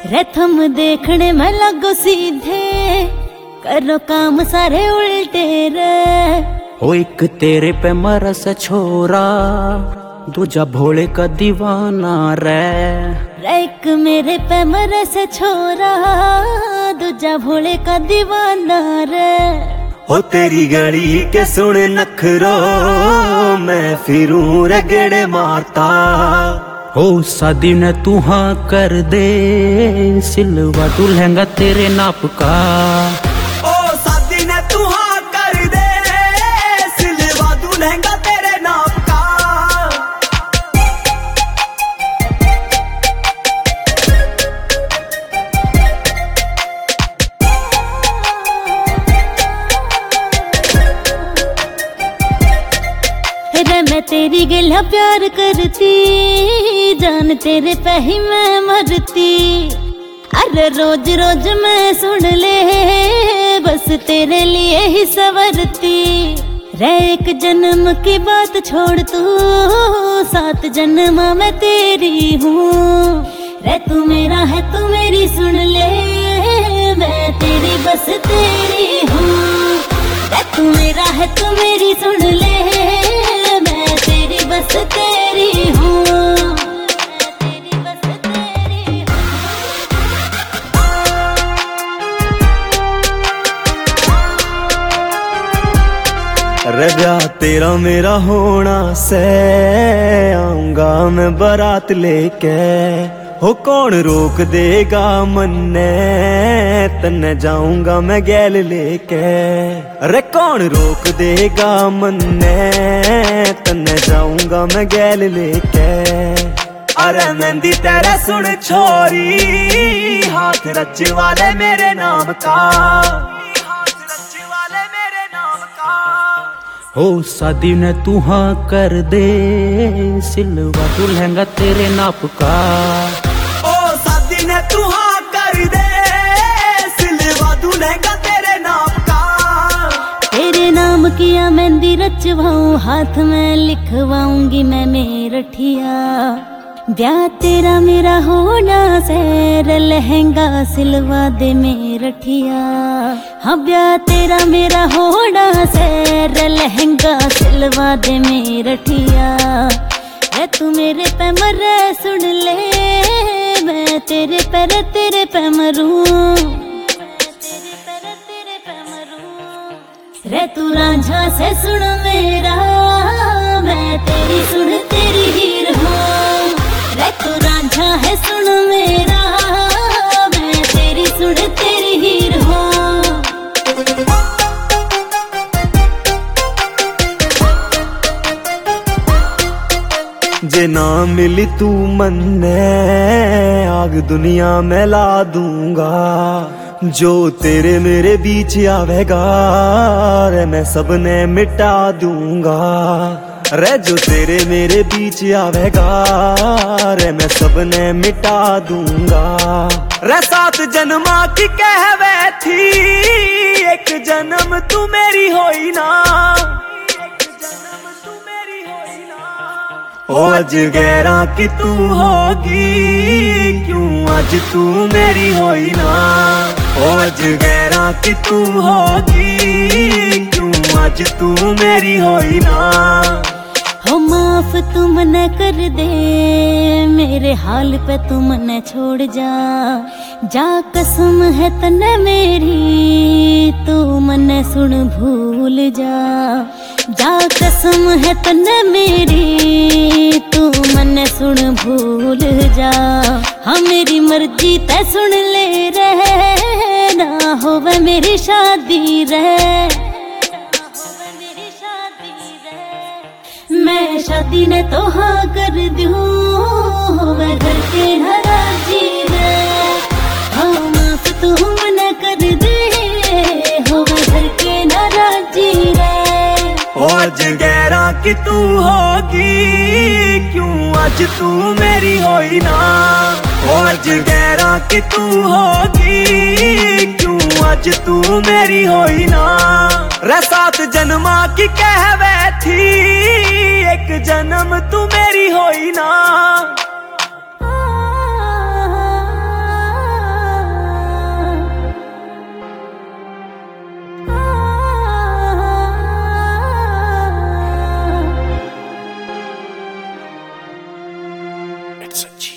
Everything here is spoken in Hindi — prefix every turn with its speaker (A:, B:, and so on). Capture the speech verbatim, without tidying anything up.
A: रथम देखने में लगो सीधे, करो काम सारे उल्टे रे।
B: हो एक तेरे पे मरस छोरा, दूजा भोले का दीवाना रे।
A: एक मेरे पे मरस छोरा, दूजा भोले का दीवाना रे।
C: हो तेरी गली के सुन नखरो, मैं फिरूं रगड़े मारता।
B: हो शादी ने तू हाँ कर दे, सिलवा दुल्हंगा तेरे नाप का।
C: ओ शादी ने तू हाँ कर दे, सिलवा दुल्हंगा तेरे नाप का।
A: रे मैं तेरी गिला प्यार करती, जान तेरे पे ही मैं मरती। अरे रोज रोज मैं सुन ले, बस तेरे लिए ही संवरती। रे एक जन्म की बात छोड़ तू, सात जन्म मैं तेरी हूँ। रे तू मेरा है तू मेरी सुन ले, मैं तेरी बस तेरी हूँ। रे तू मेरा है तू मेरी सुन ले, मैं तेरी बस तेरी हूँ।
C: रजा तेरा मेरा होना से, आऊंगा मैं बारात लेके। हो कौन रोक देगा मन्ने, तन्ने जाऊंगा मैं गैल लेके। अरे कौन रोक देगा मन्ने, तन्ने जाऊंगा मैं गैल लेके। अरे मेहंदी तेरा सुन छोरी, हाथ रच वाले मेरे नाम का।
B: हो शादी ने तू हाँ कर दे, सिलवा दुल्हंगा तेरे नाप का।
C: ओ शादी ने तू हाँ कर दे, सिलवा दुल्हंगा तेरे नाप का।
A: तेरे नाम किया मेहंदी रचवाऊं, हाथ में लिखवाऊंगी मैं मेरठिया। ब्याह तेरा मेरा होना सैर, लहंगा सिलवा दे मेरठिया। हाँ ब्याह तेरा मेरा होना सैर, लहंगा सिलवा दे मेरठिया। रे तू मेरे पे मरे सुन ले, मैं तेरे पर तेरे पे मरूं। रे तू रांझा से सुन मेरा, मैं तेरी सुन तेरी हीर हूँ। रे तू रांझा है सुन मेरा, मैं तेरी सुन तेरी हीर हूँ।
C: जे ना मिली तू मन्ने, आग दुनिया में ला दूंगा। जो तेरे मेरे बीच आवेगा, रे मैं सबने मिटा दूंगा। रे जो तेरे मेरे बीच आवेगा, रे मैं सबने मिटा दूंगा। रे सात जन्मा की कहवे थी, एक जन्म तू मेरी होई ना। ओ अज गैरा की तू होगी, क्यों आज तू मेरी होई ना। ओ अज गैरा की तू होगी, क्यों आज तू मेरी होई ना।
A: हो माफ तू मना कर दे, मेरे हाल पे तू मना छोड़ जा। जा कसम है तने मेरी, तू मने सुन भूल जा। जा कसम है तने मेरी, तू मने सुन भूल जा। हाँ मेरी मर्जी तै सुन ले रहे, ना होवे मेरी शादी रहे। मैं शादी ने तो हाँ कर दूँ, होवे घर के नाराजी रे। हाँ माफ तू मना कर दे, होवे घर के नाराजी रे।
C: ओ अज गैरा की तू होगी, क्यों आज तू मेरी होई ना। ओ अज गैरा की तू होगी, क्यों आज तू मेरी होई ना। रे सात जन्मा की कहवे थी, एक जन्म तू मेरी होई ना। सच्ची।